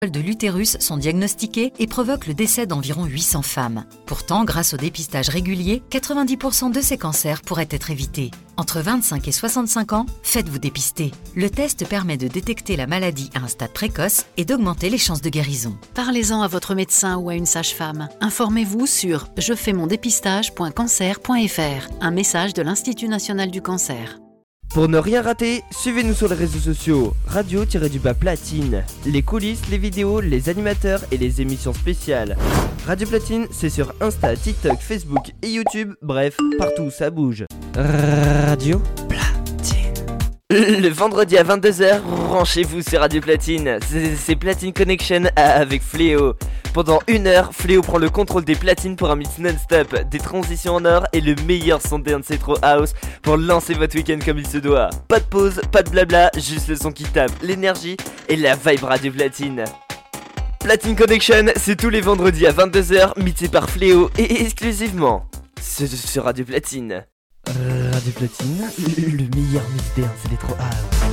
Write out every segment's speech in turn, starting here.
de l'utérus sont diagnostiquées et provoquent le décès d'environ 800 femmes. Pourtant, grâce au dépistage régulier, 90% de ces cancers pourraient être évités. Entre 25 et 65 ans, faites-vous dépister. Le test permet de détecter la maladie à un stade précoce et d'augmenter les chances de guérison. Parlez-en à votre médecin ou à une sage-femme. Informez-vous sur jefaimondepistage.cancer.fr. Un message de l'Institut national du cancer. Pour ne rien rater, suivez-nous sur les réseaux sociaux, radio-du-bas platine. Les coulisses, les vidéos, les animateurs et les émissions spéciales. Radio Platine, c'est sur Insta, TikTok, Facebook et YouTube, bref, partout ça bouge. Radio Platine. Le vendredi à 22h, branchez-vous sur Radio Platine. C'est Platine Connection avec Fléau. Pendant 1 heure, Fléau prend le contrôle des platines pour un mix non-stop, des transitions en or et le meilleur son dance Electro House pour lancer votre week-end comme il se doit. Pas de pause, pas de blabla, juste le son qui tape, l'énergie et la vibe Radio Platine. Platine Connection, c'est tous les vendredis à 22h, mixé par Fléau et exclusivement sur Radio Platine. Radio Platine, le meilleur mix dance Electro House.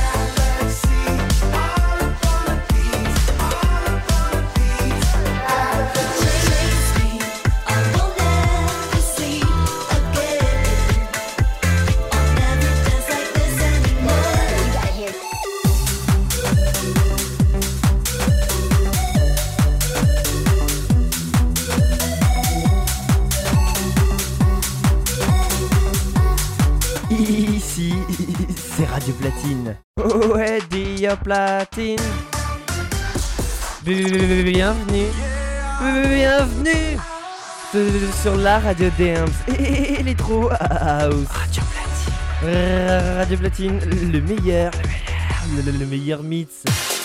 Ici, c'est Radio Platine. Ouais, Dia Platine. Bienvenue. Bienvenue sur la Radio Dance et Electro House. Radio Platine, le meilleur mix.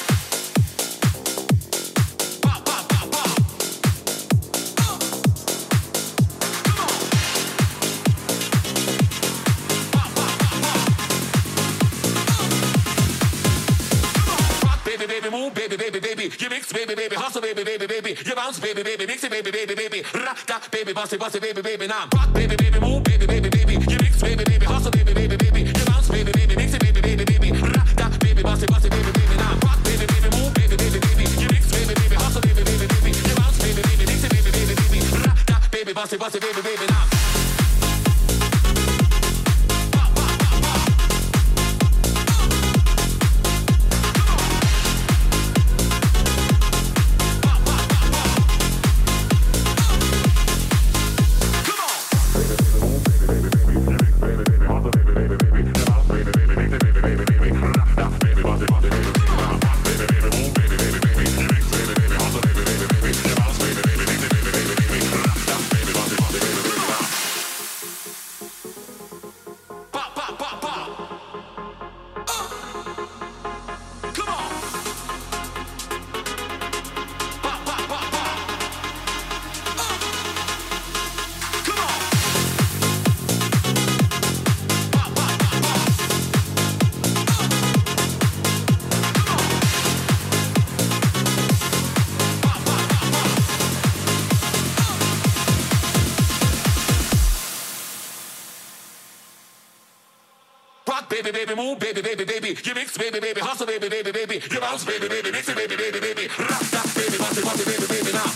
You mix, baby, baby, hustle, baby, baby, baby. You bounce, baby, baby, mix it, baby, baby, baby. Rock, baby, bounce it, baby, baby. Now rock, baby, baby, move, baby, baby, baby. You mix, baby, baby, hustle, baby, baby, baby. You bounce, baby, baby, mix it, baby, baby, baby. Rock, baby, bounce it, baby, baby. Now rock, baby, baby, move, baby, baby, baby. You mix, baby, baby, hustle, baby, baby, baby. You bounce, baby, baby, mix it, baby, baby, baby. Rock, baby, bounce it, baby, baby. Now. Baby, baby, move, baby, baby, baby. You mix, baby, baby, hustle, baby, baby, baby. You bounce, baby, baby, mix it, baby, baby, baby. Rock, baby, bounce it, baby, baby. Now.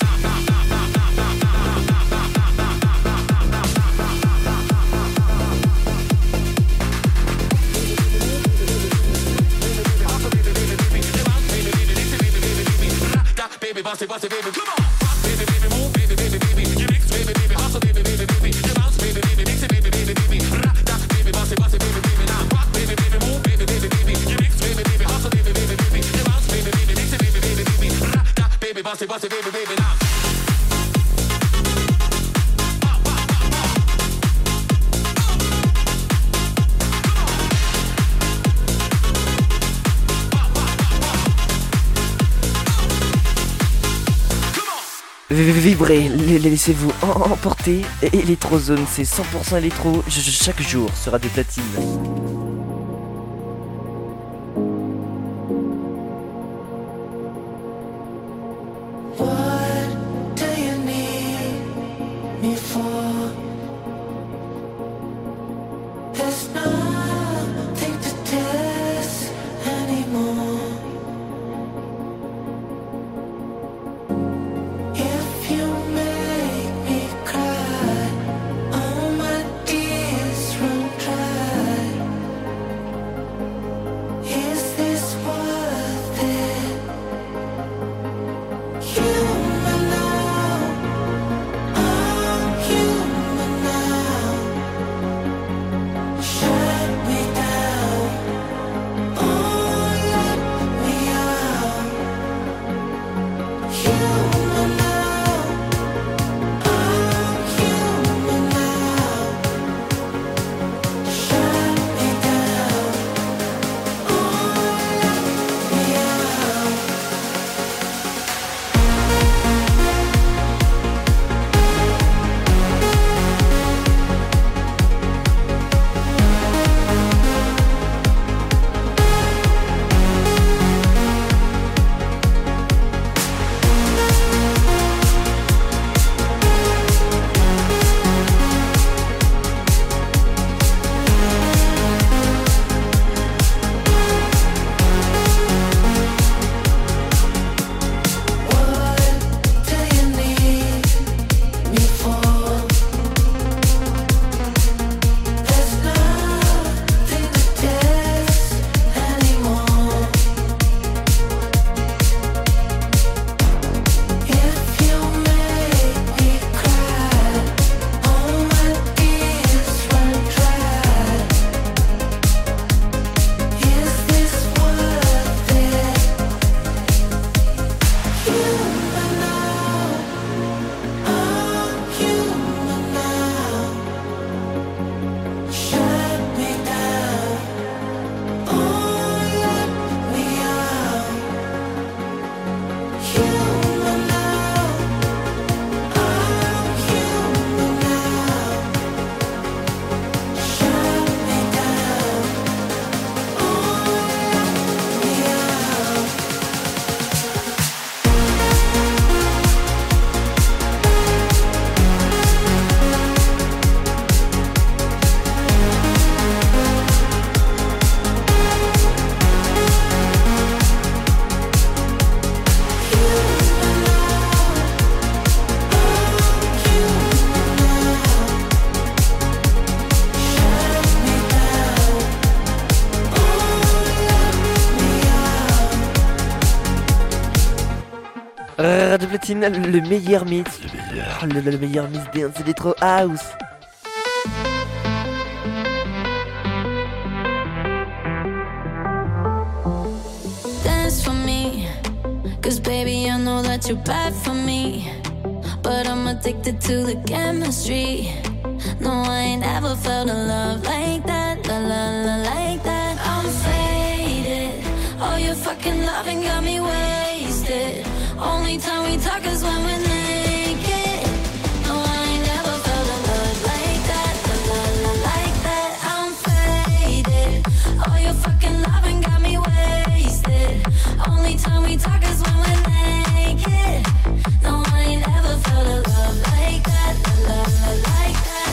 Baby, bounce it, baby. Come on. Rock, baby, baby, move, baby, baby, baby. You mix, baby, baby, hustle, baby, baby, baby. You bounce, baby, baby, mix it, baby, baby, baby. Rock, baby, bounce it, baby, baby. Now. Rock, baby, baby, move, baby, baby, baby. You mix, baby, baby, hustle, baby, baby, baby. You bounce, baby, baby, mix it, baby, baby, baby. Rock, baby, bounce it, baby, baby. Now. Vibrez, laissez-vous emporter. Electrozone, c'est 100% électro chaque jour sur Radio Platine. Radio Platine, le meilleur mix. Le meilleur mix dance electro house. Dance for me, 'cause baby I know that you're bad for me, but I'm addicted to the chemistry. No, I ain't ever felt a love like that, la la la like that. I'm faded, oh your fucking loving got me wasted. Only time we talk is when we're naked. No, I ain't never felt a love like that, la la la like that. I'm faded, oh your fucking loving got me wasted. Only time we talk is when we're naked. No, I ain't ever felt a love like that, la la la like that.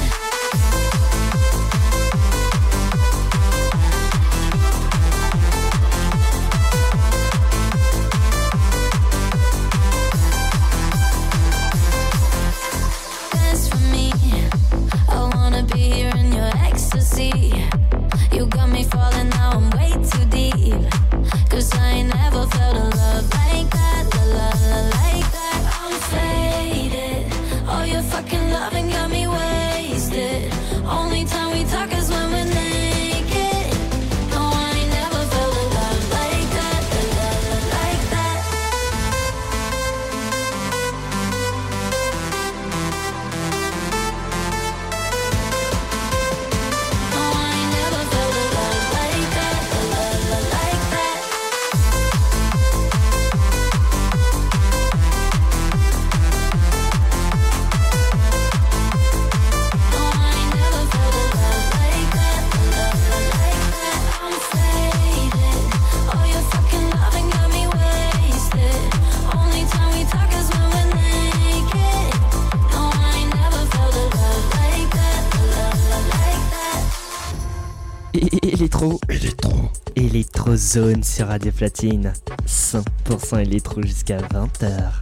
You got me falling, now I'm way too deep. 'Cause I ain't never felt a love like that, la la la like that. I'm faded, oh your fucking loving got me wasted. Only time we talk is when we're naked. No, I ain't never felt a love like that, la la la like that. Électrozone sur Radio Platine. 100% électro jusqu'à 20h.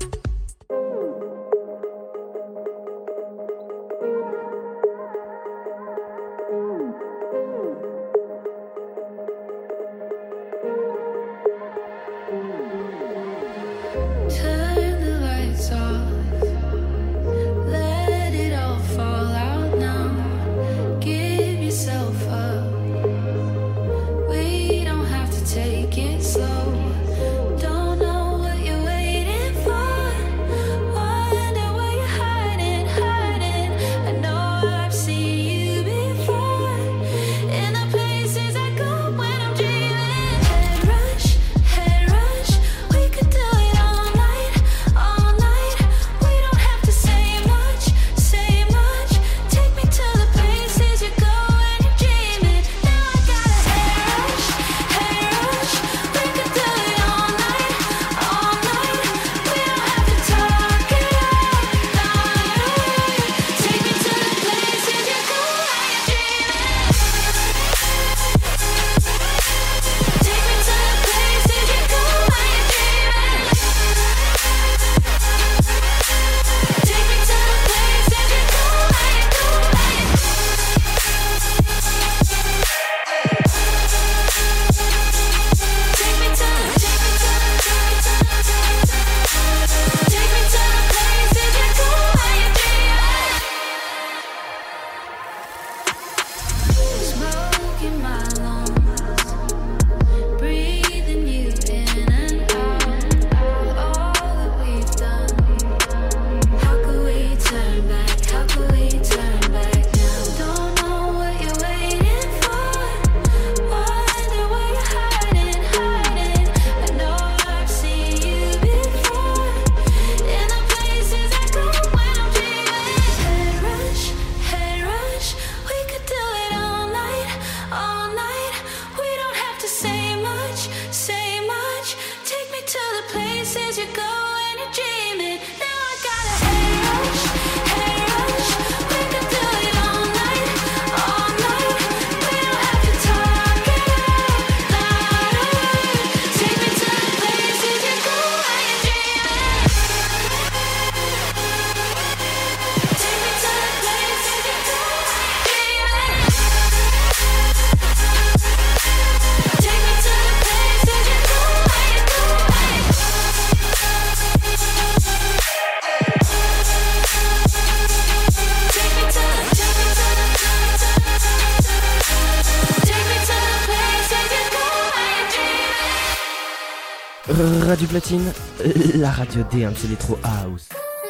Radio Platine, la radio DM, c'est l'électro house.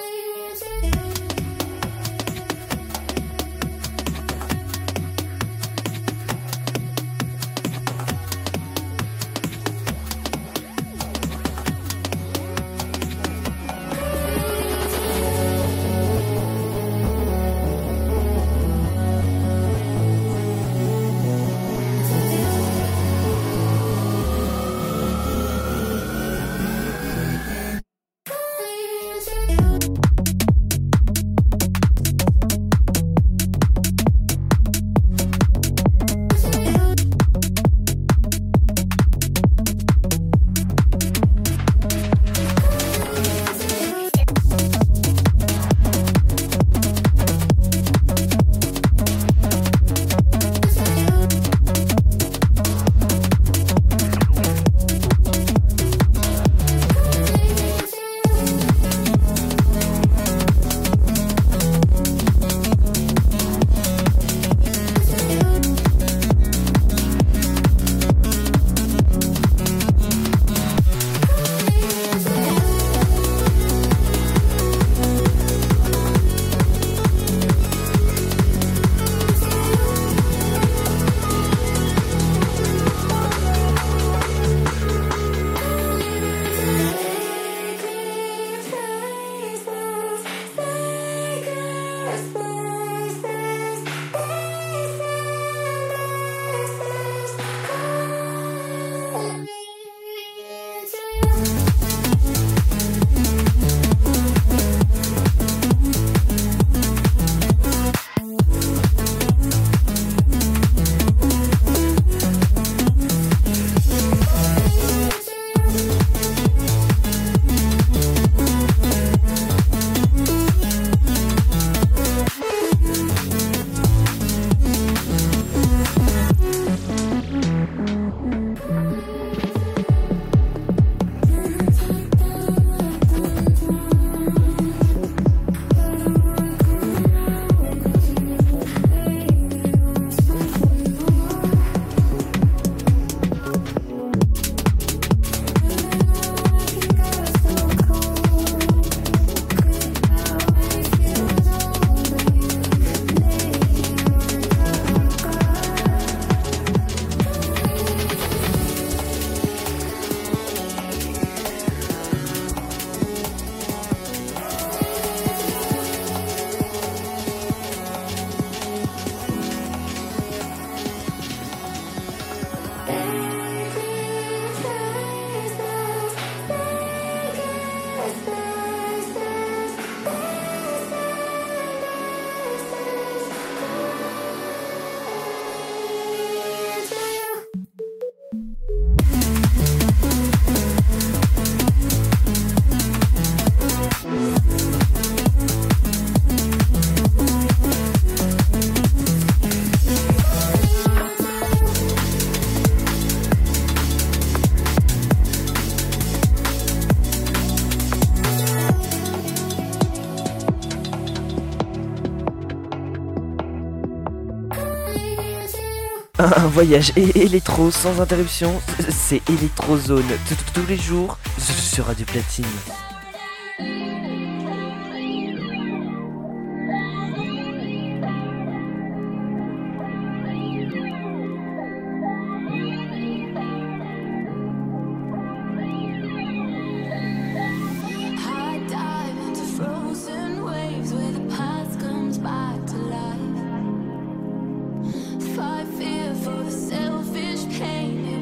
Un voyage électro sans interruption, c'est Electrozone tous les jours sur Radio Platine.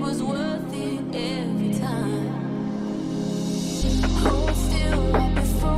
Hold still right before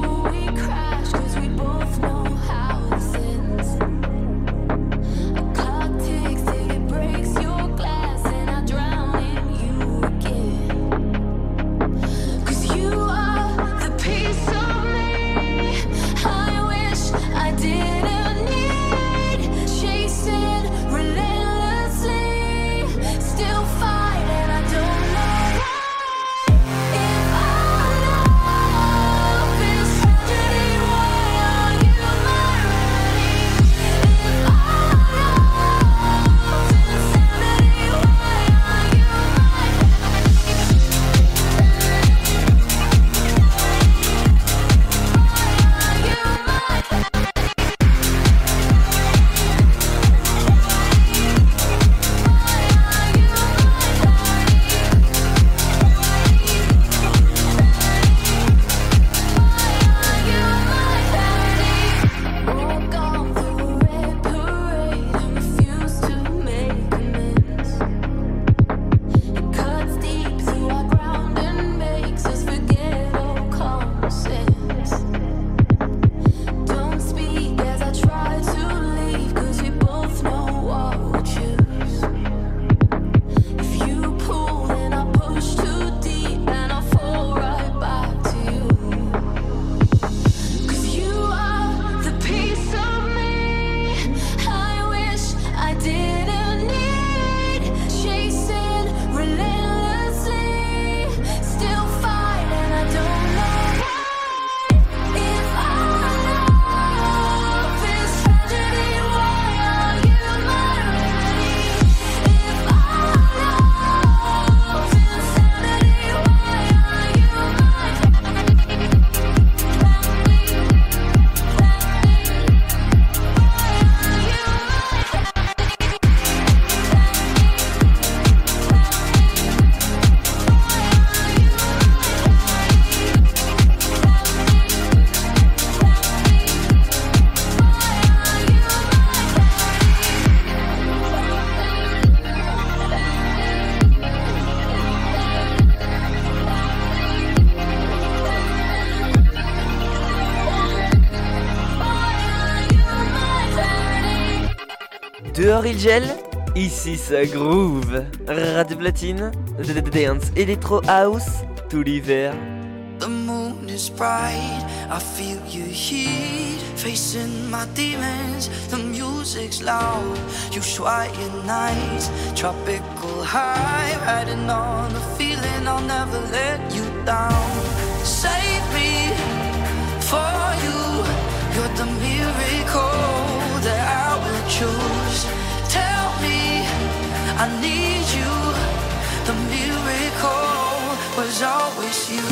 Dehors il gèle, ici ça groove. Radio Platine, dance Electro House, tout l'hiver. The moon is bright, I feel your heat. Facing my demons, the music's loud. You sweat your nights, tropical high. Riding on the feeling, I'll never let you down. Save me for you, you're the miracle that I will choose. Tell me I need you, the miracle was always you.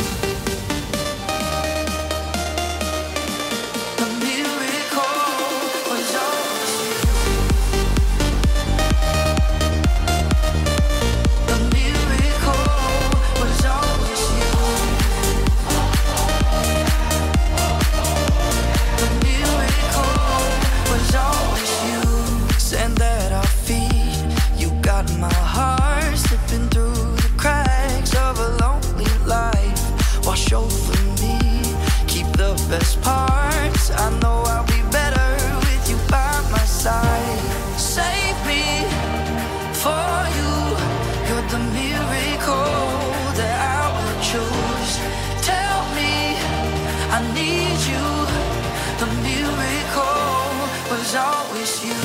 Best parts, I know I'll be better with you by my side. Save me for you, you're the miracle that I will choose. Tell me I need you, the miracle was always you.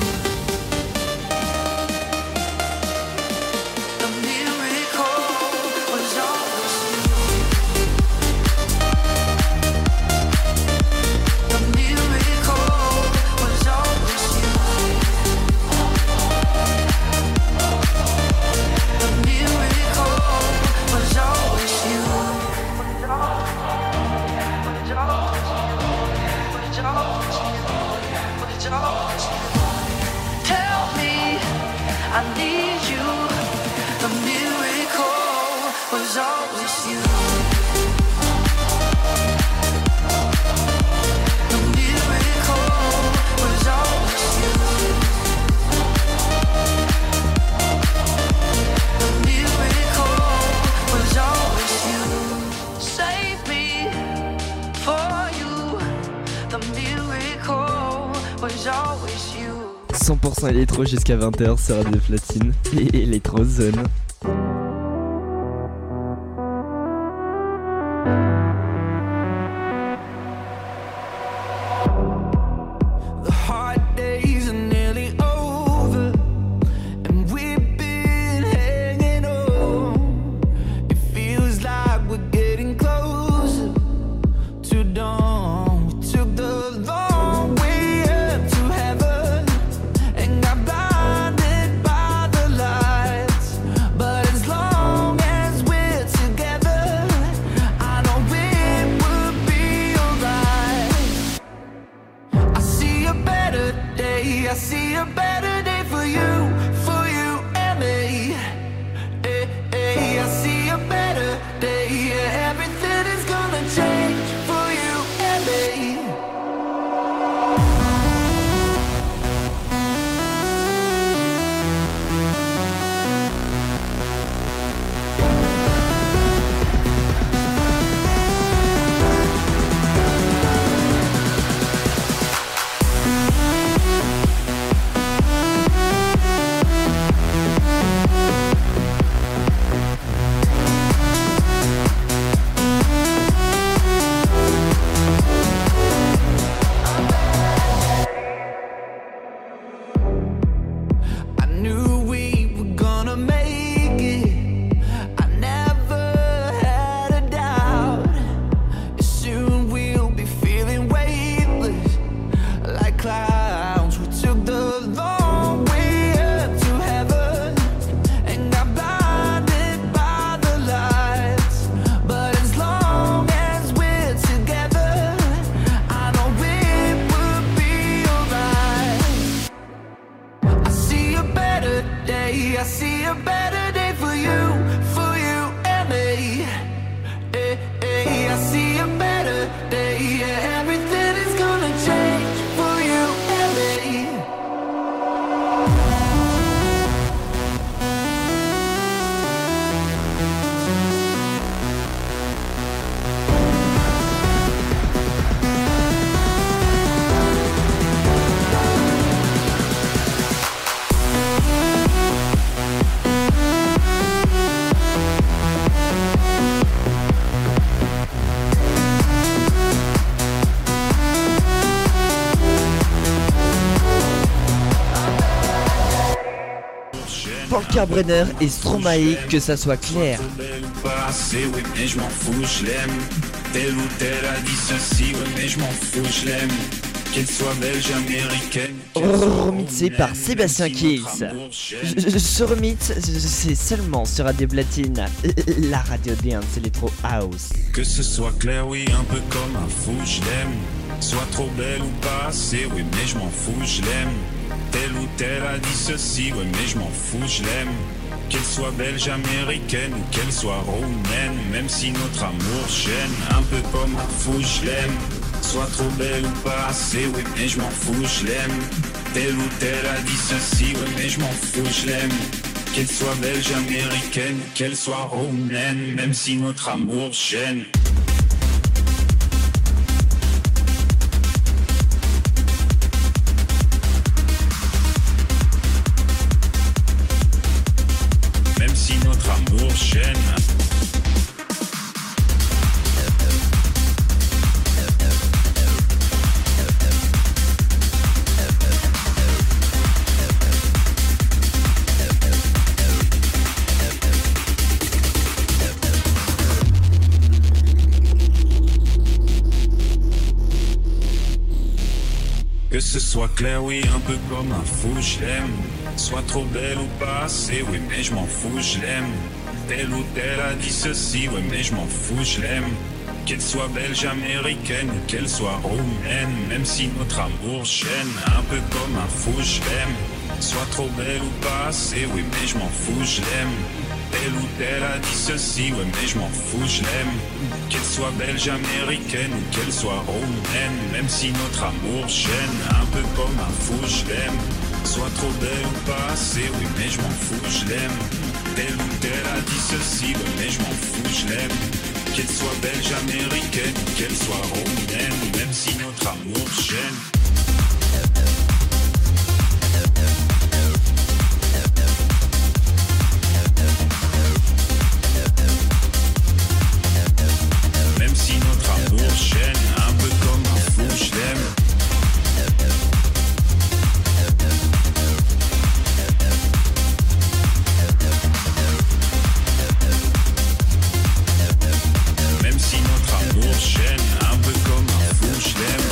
I need you, the miracle was always you. The miracle was always you. The miracle was always you. Save me for you, the miracle was always you. 100% électro jusqu'à 20h sur Radio Platine et Electrozone. I see a better day for you and me. I see a better day. Yeah, everything is gonna change for you and me. Kalkbrenner et Stromae, que ça soit clair. Oui, mais je m'en fous, je l'aime. Tel ou tel a dit ceci, oui, mais je m'en fous, je l'aime. Qu'elle soit belge, américaine. Remixé par Sébastien Kills. Ce remix, c'est seulement sur Radio Platine, la radio dance électro house. Que ce soit clair, oui, un peu comme un fou, je l'aime. Soit trop belle ou pas assez, oui, mais je m'en fous, je l'aime. Tel ou tel a dit ceci, oui, mais je m'en fous, je l'aime. Qu'elle soit belge, américaine ou qu'elle soit roumaine, même si notre amour gêne, un peu comme un fou, je l'aime. Soit trop belle ou pas assez, oui, mais je m'en fous, je l'aime. Tel ou tel a dit ceci, oui, mais je m'en fous, je l'aime. Qu'elle soit belge, américaine ou qu'elle soit roumaine, même si notre amour gêne. Même si notre amour gêne. Que ce soit clair, oui, un peu comme un fou, je l'aime. Soit trop belle ou pas assez, oui, mais je m'en fous, je l'aime. Tel ou tel a dit ceci, oui, mais je m'en fous, je l'aime. Qu'elle soit belge, américaine ou qu'elle soit roumaine, même si notre amour gêne, un peu comme un fou, je l'aime. Soit trop belle ou pas assez, oui, mais je m'en fous, je l'aime. Tel ou tel a dit ceci, ouais, mais je m'en fous, je l'aime. Qu'elle soit belge, américaine ou qu'elle soit roumaine, même si notre amour gêne, un peu comme un fou, je l'aime. Soit trop belle ou pas assez, oui, mais je m'en fous, je l'aime. Tel ou tel a dit ceci, ouais, mais je m'en fous, je l'aime. Qu'elle soit belge, américaine ou qu'elle soit roumaine, même si notre amour gêne. Même si notre amour gêne, un peu comme un fou, je l'aime. Même si notre amour gêne, un peu comme un fou, je l'aime.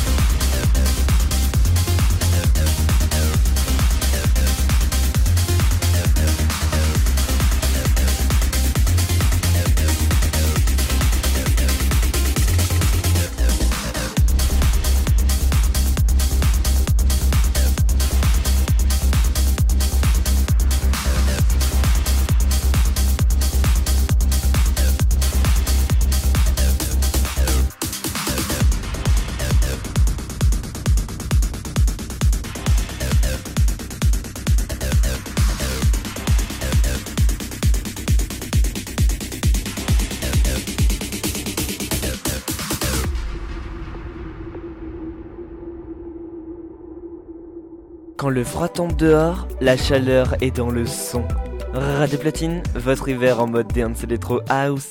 Quand le froid tombe dehors, la chaleur est dans le son. Radio Platine, votre hiver en mode dance electro house.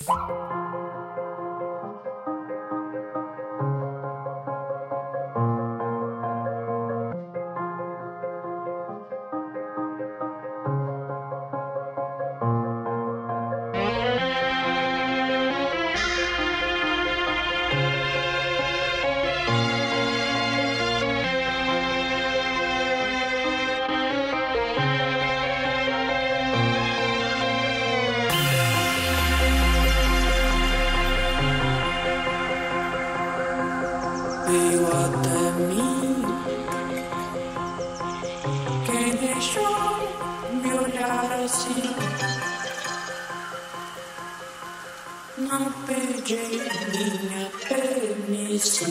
Não perdi minha permissão.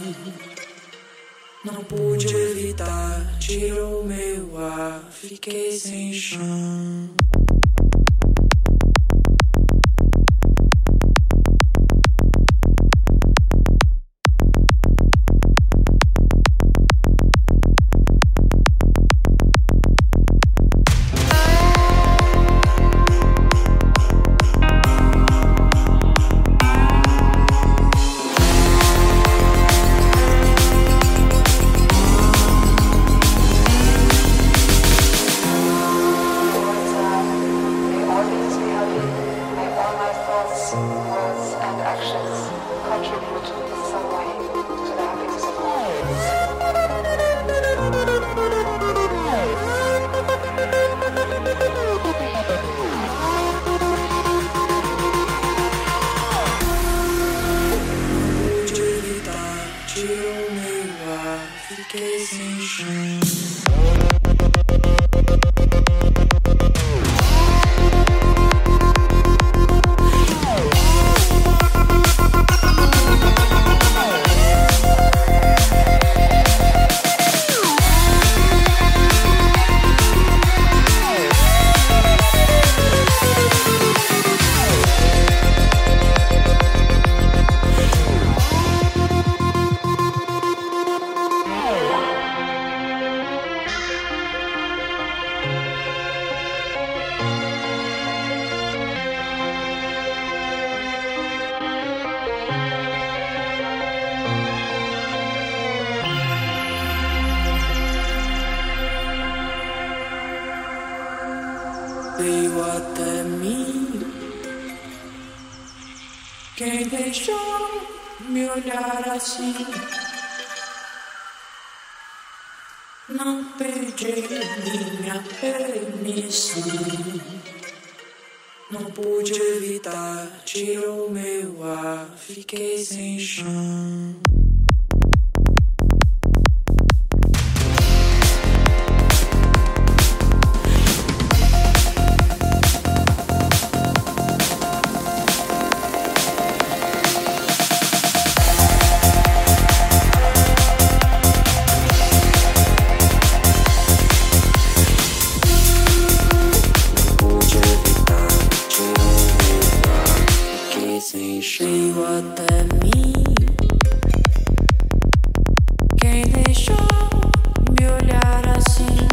Não pude evitar, tirou meu ar, fiquei sem chão. shine. Veio até mim quem deixou me olhar assim. Não pedi minha permissão, não pude evitar, tirou meu ar, fiquei sem chão. Veio até mim quem deixou me olhar assim.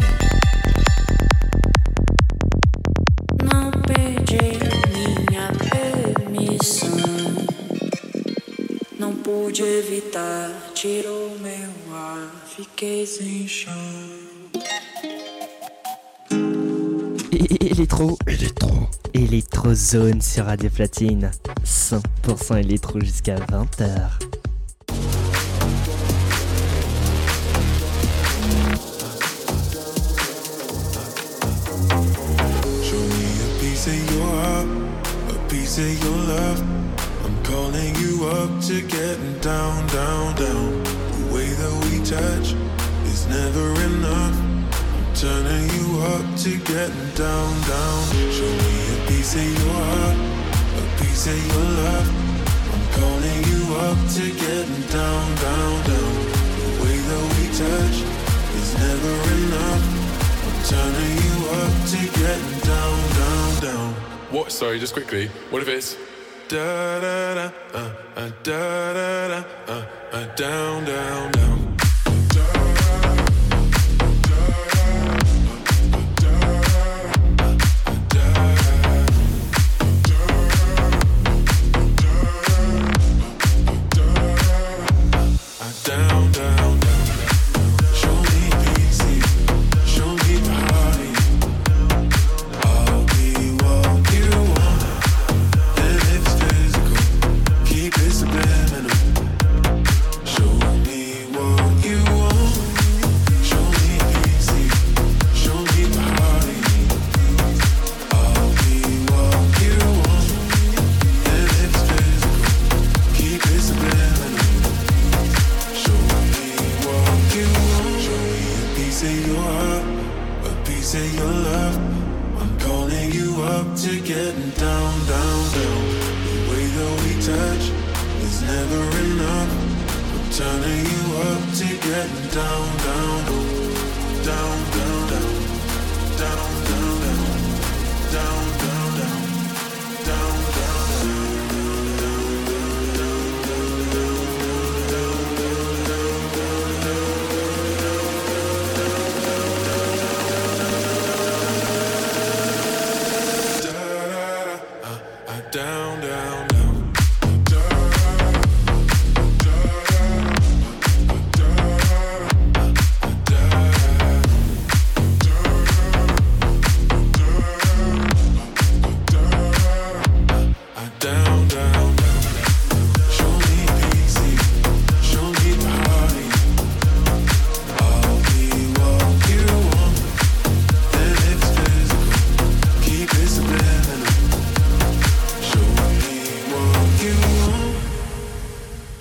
Não pedi minha permissão, não pude evitar, tirou meu ar, fiquei sem chão. Electrozone sur Radio Platine, 100% électro jusqu'à 20h. Show me a piece of your heart, a piece of your love. I'm calling you up to getting down, down, down. The way that we touch is never enough. Turning you up to getting down, down. Show me a piece of your heart, a piece of your love. I'm calling you up to getting down, down, down. The way that we touch is never enough. I'm turning you up to getting down, down, down. What? Sorry, just quickly. What if it's da da da da da da down, down, down.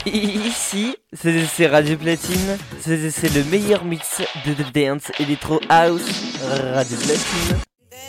Ici, c'est Radio Platine. C'est le meilleur mix de dance electro house. Radio Platine.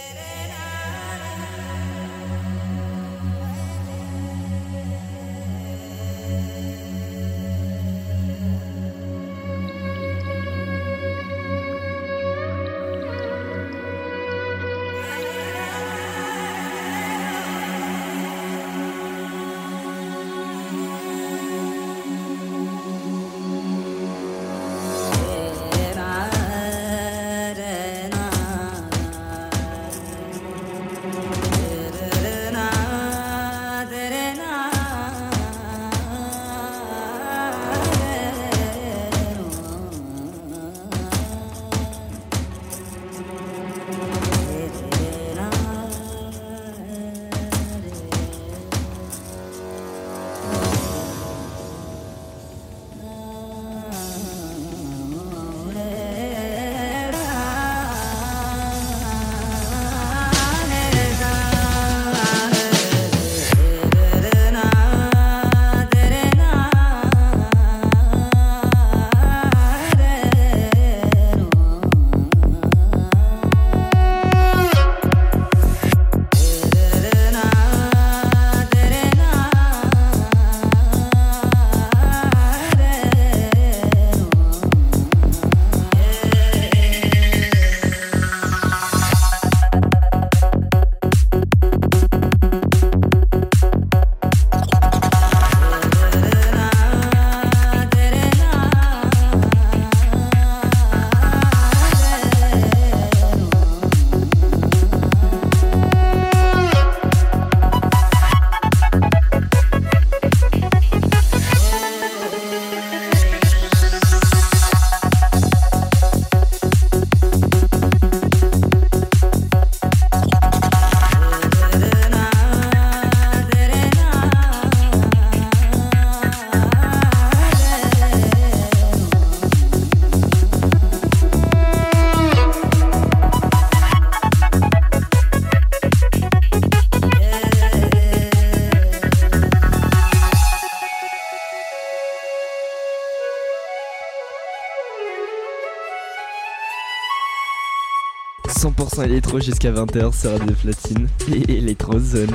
Électro jusqu'à 20h sur Radio Platine et Electrozone.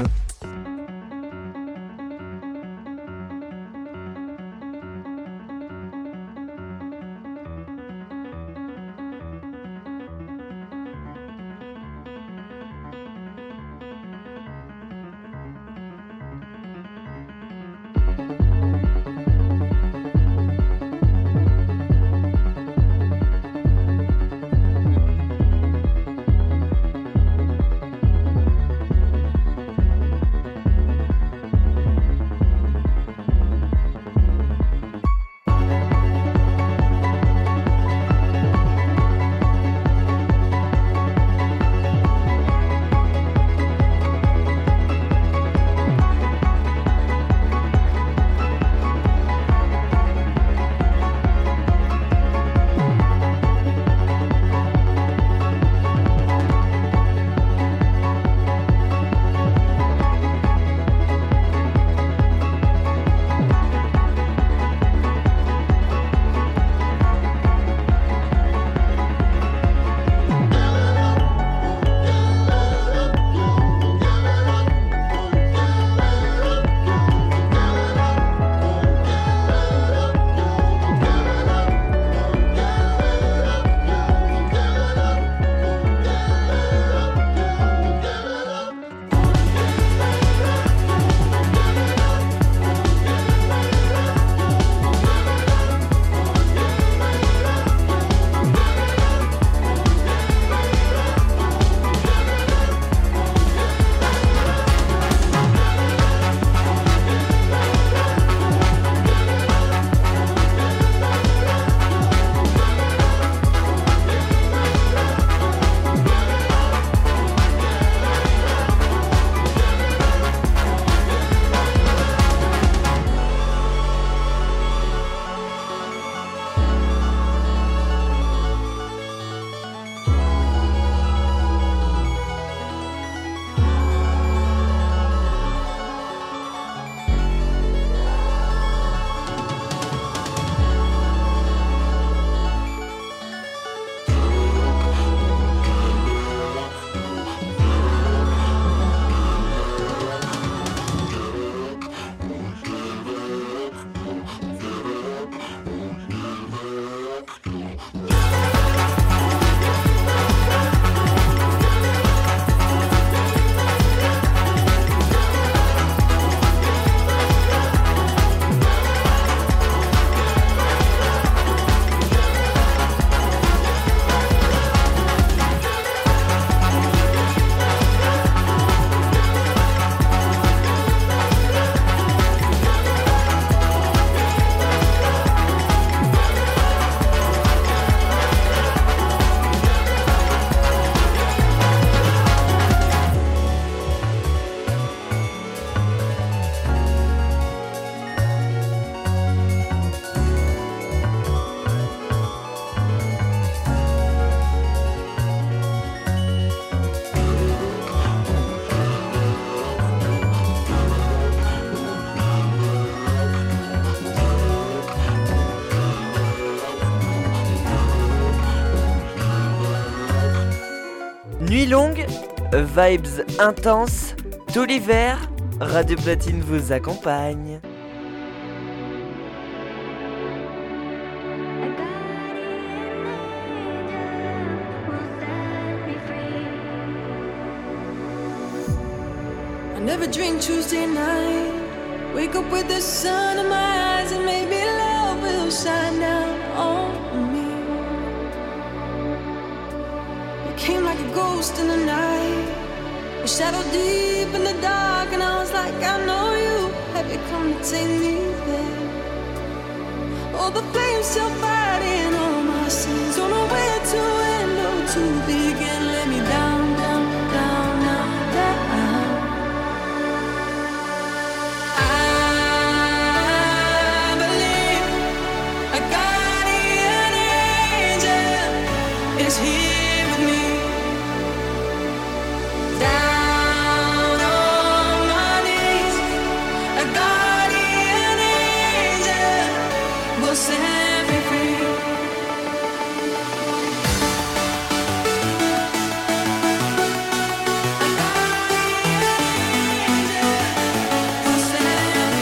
longue, vibes intenses, tout l'hiver, Radio Platine vous accompagne. I never drink Tuesday night. Wake up with the sun in my eyes and maybe love will shine down on me. You came like a ghost in the night, a shadow deep in the dark, and I was like, I know you. Have you come to take me there? Oh, the flames still fighting all my sins. Don't know where to end or to begin. Let me down, down, down, down, down. Here with me, down on my knees, a guardian angel will set me free. A guardian angel will set me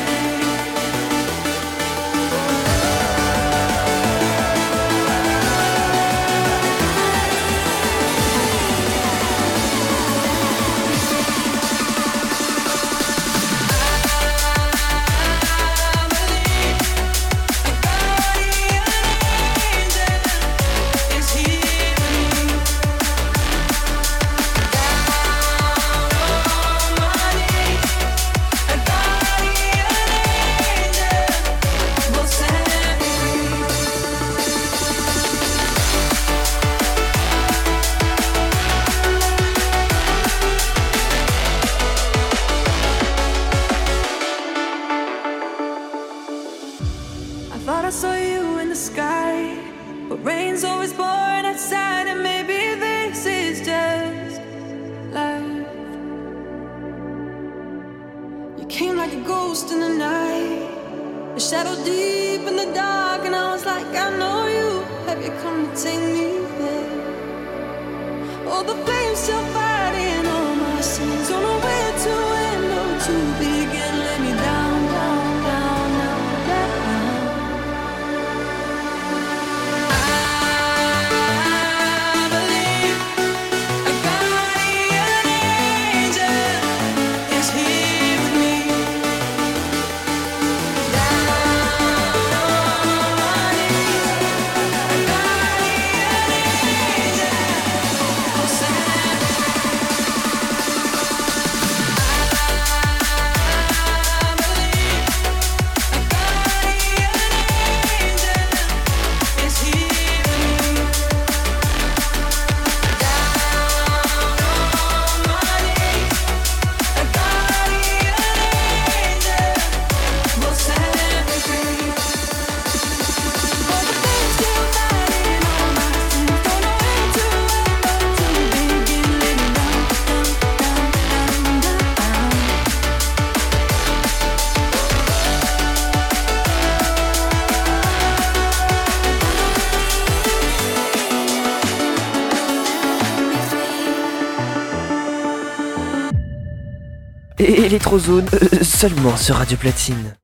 Électrozone, seulement sur Radio Platine.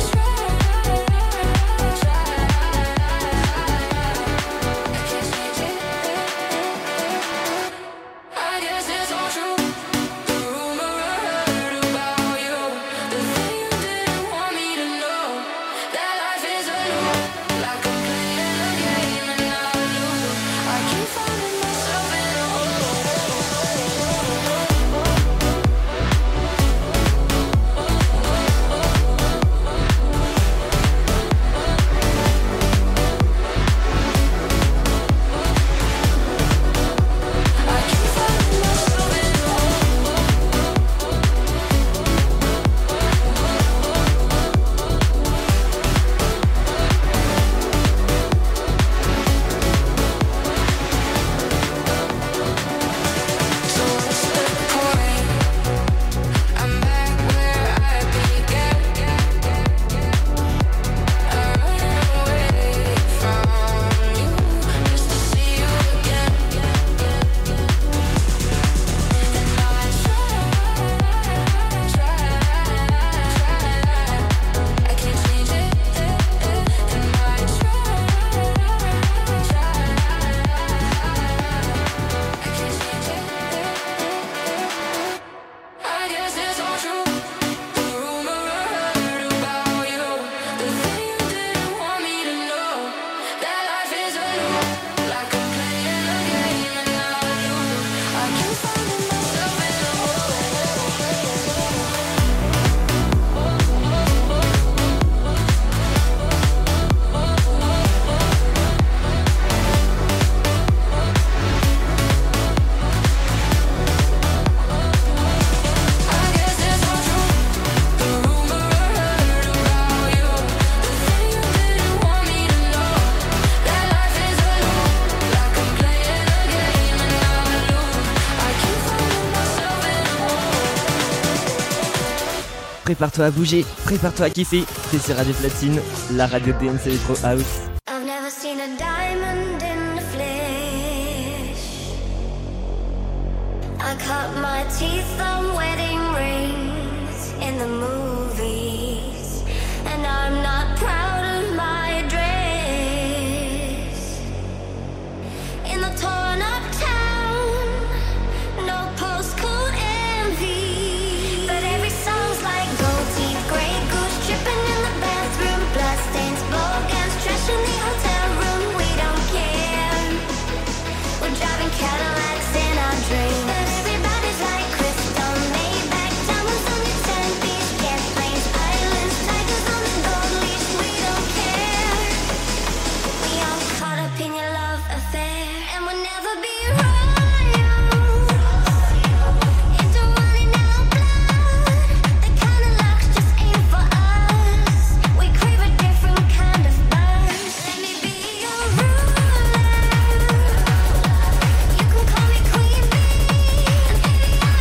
change it. Prépare-toi à bouger, prépare-toi à kiffer. T'es sur Radio Platine, la radio dance Electro House. I've never seen a diamond in the flesh. I cut my teeth on wedding rings in the movies, and I'm not proud of my dress. In the torn up town, no postcode envy, but every song's like gold teeth, grey goose dripping in the bathroom, blood stains, bogans, trash in the hotel room. We don't care. We're driving Cadillacs in our dreams, but everybody's like crystal Maybach, diamonds on your 10-piece, jet planes, islands, tigers on the gold leash. We don't care. We all caught up in your love affair, and we'll never be royal. Into running our blood, the kind of luck just ain't for us. We crave a different kind of buzz. Let me be your ruler. You can call me Queen Bee, and baby I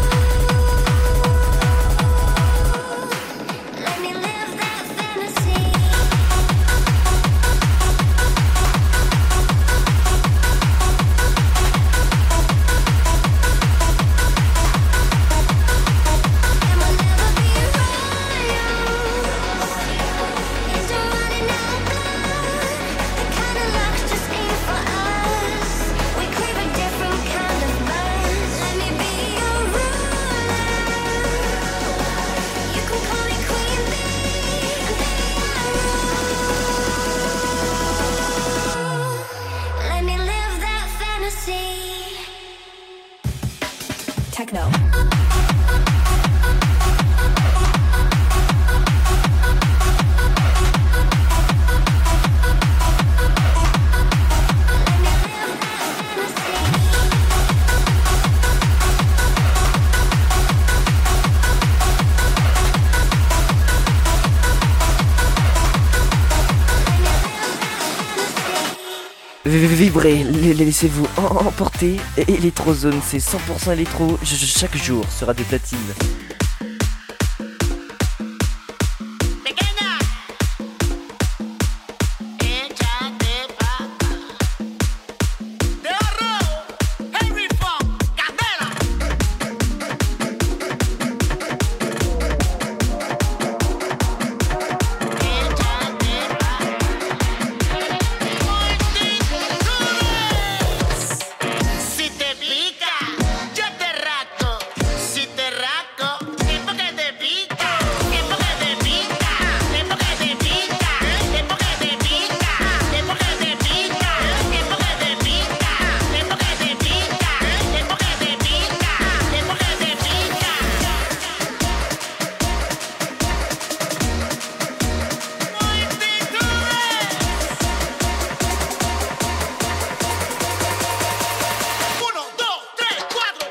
rule. Let me live that fantasy. And we'll never be royal. Into running our blood, the kind of luck just ain't for us. We crave a different kind of buzz. Let me be your ruler. You can call me Queen Bee, and baby I rule. Let me live that fantasy. Techno. Vibrez, laissez-vous emporter. Electrozone, c'est 100% électro chaque jour sur Radio Platine. Si te pica, yo te rasco. Si te rasco, es porque te pica. Es porque te pica. Es porque te pica. Es porque te pica. Es porque te pica. Es porque te pica. Es porque te pica. Es porque te pica. Es porque te pica. Uno, dos, tres, cuatro.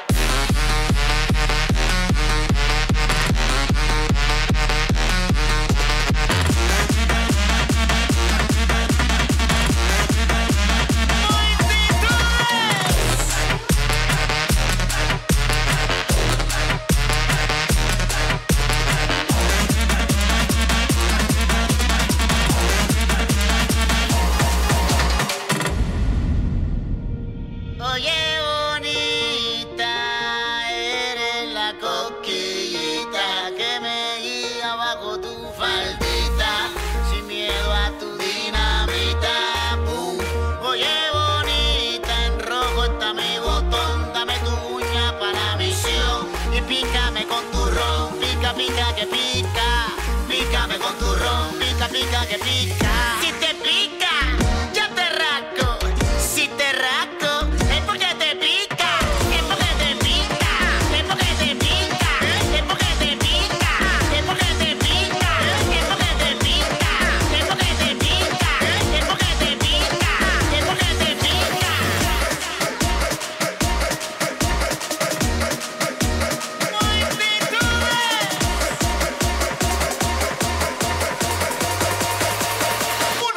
Oye, bonita, eres la coquillita que me guía bajo tu faldita, sin miedo a tu dinamita. Pum. Oye, bonita, en rojo está mi botón, dame tu uña para la misión y pícame con tu ron, pica, pica, que pica, pícame con tu ron, pica, pica, que pica. Si te pica, yo te rasco. Si te rasco, es porque te pica. Es porque te pica. Es porque te pica. Es porque te pica. Es porque te pica. Es porque te pica. Es porque te pica. Es porque te pica. Es porque te pica. Multitudes.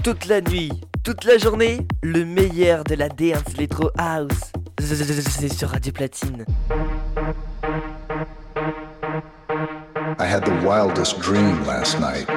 Toute la nuit, toute la journée, le meilleur de la dance electro house. C'est sur Radio Platine. I had the wildest dream last night.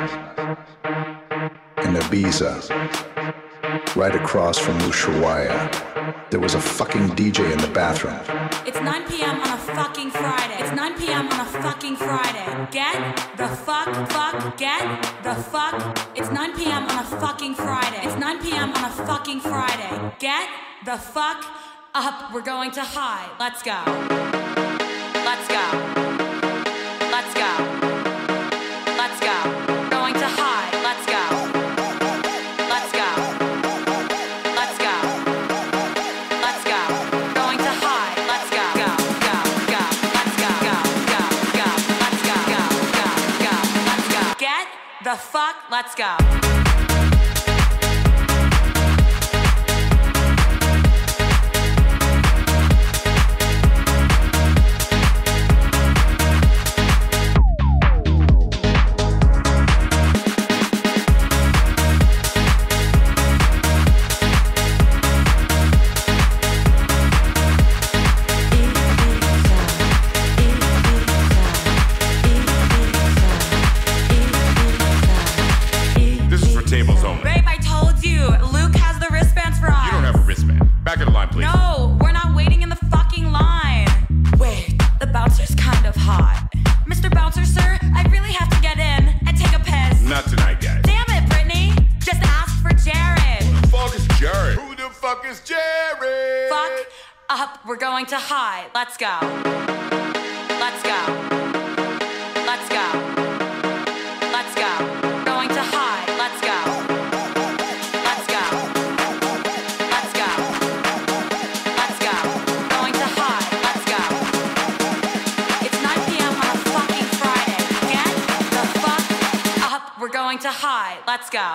In Ibiza, right across from Ushuaia, there was a fucking DJ in the bathroom. It's 9 p.m. on a fucking Friday. It's 9 p.m. on a fucking Friday. Get the fuck, get the fuck. It's 9 p.m. on a fucking Friday. It's 9 p.m. on a fucking Friday. Get the fuck up. We're going to high. Let's go. Let's go. Let's go. Let's go. Going to high. Let's go. Let's go. Let's go. Let's go. Going to high. Let's go. Go. Go. Go. Let's go. Go. Go. Go. Let's go. Go. Go. Go. Let's go. Get the fuck. Let's go. Back of the line, please. No, we're not waiting in the fucking line. Wait, the bouncer's kind of hot. Mr. Bouncer, sir, I really have to get in and take a piss. Not tonight, guys. Damn it, Brittany. Just ask for Jared. Who the fuck is Jared? Who the fuck is Jared? Fuck up, we're going to high. Let's go. Let's go. Let's go. Let's go. Going to high. Let's go. Let's go. Let's go. Let's go. Going to high. Let's go. It's 9 p.m. on a fucking Friday. Get the fuck up. We're going to high. Let's go.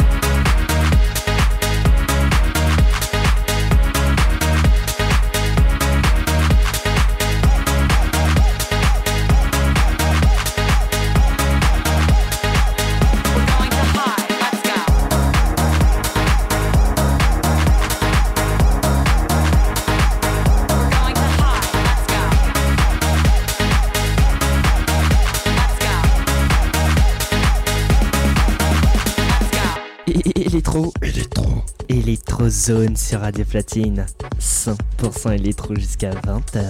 Électrozone sur Radio Platine. 100% électro jusqu'à 20h.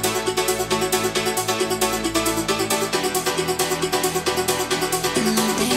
Thinking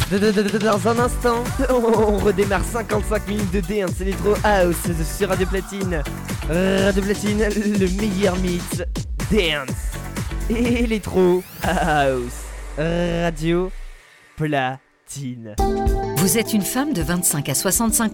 Dans un instant, on redémarre 55 minutes de dance Electro House sur Radio Platine. Radio Platine, le meilleur mix dance Electro House. Radio Platine. Vous êtes une femme de 25 à 65 ans ?